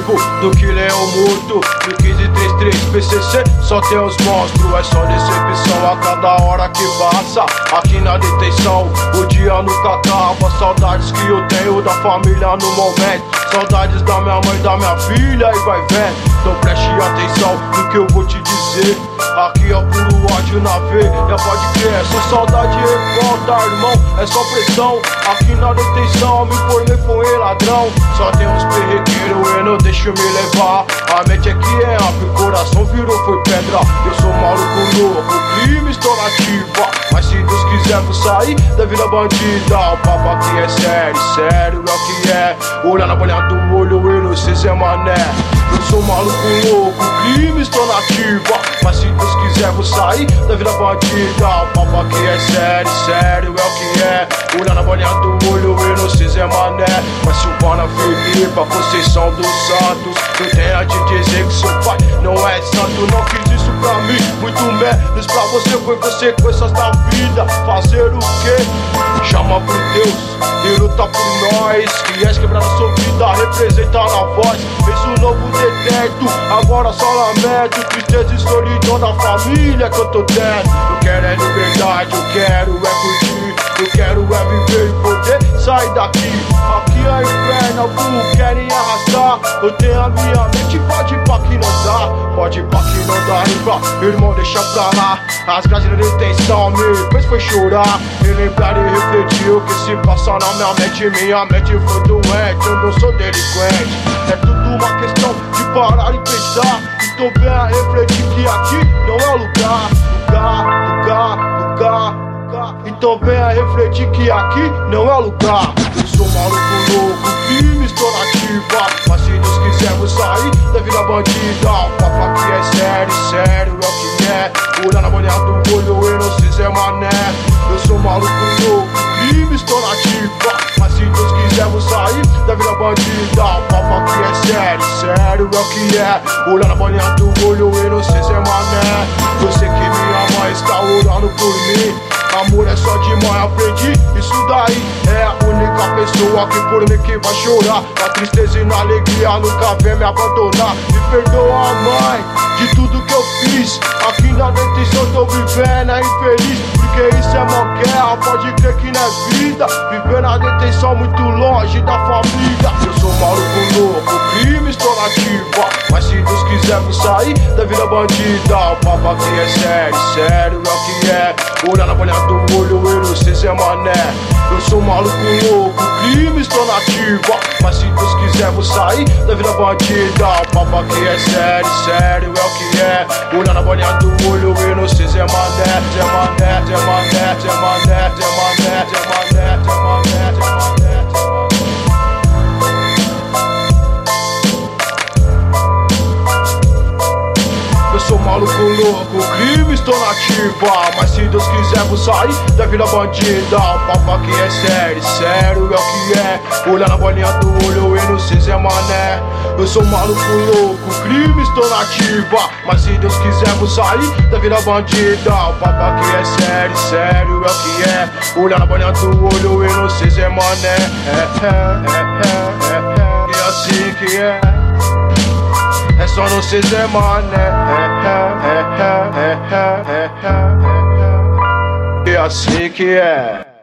vivo do que leão morto. 1533 PCC, só tem os monstros. É só decepção a cada hora que passa. Aqui na detenção, o dia nunca acaba. Saudades que eu tenho da família no momento. Saudades da minha mãe, da minha filha e vai vendo. Então preste atenção no que eu vou te dizer. Aqui é o puro ódio na veia, pode crer. Essa saudade revolta, irmão, é só pressão. Aqui na detenção, me formei, foi ladrão. Só tem uns perrequeiros, eu não deixo me levar. A mente aqui é ampla, o coração virou, foi pedra. Eu sou maluco louco, crime estou nativa. Mas se Deus quiser vou sair da vida bandida. O papo aqui é sério, sério é o que é. Olhar na bolha do olho, eu não sei se é mané. Eu sou maluco louco, crime estou nativa. Mas se Deus quiser vou sair da vida bandida. O papo aqui é sério, sério é o que é. Olhar na bolha do olho, eu não sei se é mané. Mas Silvana Felipe, a Conceição dos Santos, eu tenho a te dizer que seu pai não é santo. Não fiz isso pra mim, muito menos pra você. Foi consequências da vida, fazer o quê? Chama por Deus e luta por nós. Que és quebrar a sua vida, representar a voz. Fez um novo detento, agora só lamento. Tristeza e solidão da família que eu tô tendo. Eu quero é liberdade, eu quero é curtir. Eu quero é viver e poder sair daqui. Aqui é inferno, alguns querem arrastar. Eu tenho a minha mente, pode ir pra que não dá. Pode ir pra que não dá, irmão, deixa pra lá. As grades da detenção me fez foi chorar. Me lembrar e refletir o que se passa na minha mente. Minha mente foi doente, eu não sou delinquente. É tudo uma questão de parar e pensar. Então venha refletir que aqui não é lugar. Então venha refletir que aqui não é lugar. Eu sou maluco louco, crime estou nativa. Mas se Deus quiser vou sair da vida bandida. O papo aqui é sério, sério é o que é. Olhar na bolha do olho, eu não sei se é mané. Eu sou maluco louco, crime estou nativa. Mas se Deus quiser vou sair da vida bandida. O papo aqui é sério, sério é o que é. Olhar na bolha do olho, eu não sei se é mané. Eu sei que minha mãe está orando por mim. Amor é só de mãe, aprendi isso daí. É a única pessoa que por mim que vai chorar. Na tristeza e na alegria nunca vem me abandonar. Me perdoa, mãe, de tudo que eu fiz. Aqui na detenção tô vivendo, é infeliz. Porque isso é mó guerra, pode crer que não é vida. Viver na detenção muito longe da família. Eu sou maluco louco, crime estou nativa. Mas se Deus quiser vou sair da vida bandida. O papo aqui é sério, sério é o que é. Olhar na bolha do olho, eu não sei se é mané. Eu sou maluco louco, crime estou nativa. Mas se Deus quiser vou sair da vida bandida. O papo aqui é sério, sério é o que é. Olhar na bolha do olho, eu não sei se é mané. Se é mané, se é mané, se é mané, se é mané, se é mané, se é mané, se é mané. Eu sou maluco louco, crime estou nativa. Mas se Deus quiser vou sair da vida bandida. O papo aqui é sério, sério é o que é. Olhar na bolinha do olho, eu não sei se é mané. Eu sou maluco louco, crime estou nativa. Mas se Deus quiser vou sair da vida bandida. O papo aqui é sério, sério é o que é. Olhar na bolinha do olho, eu não sei se é mané. É assim que é. É só não sei se é mané. É assim que é.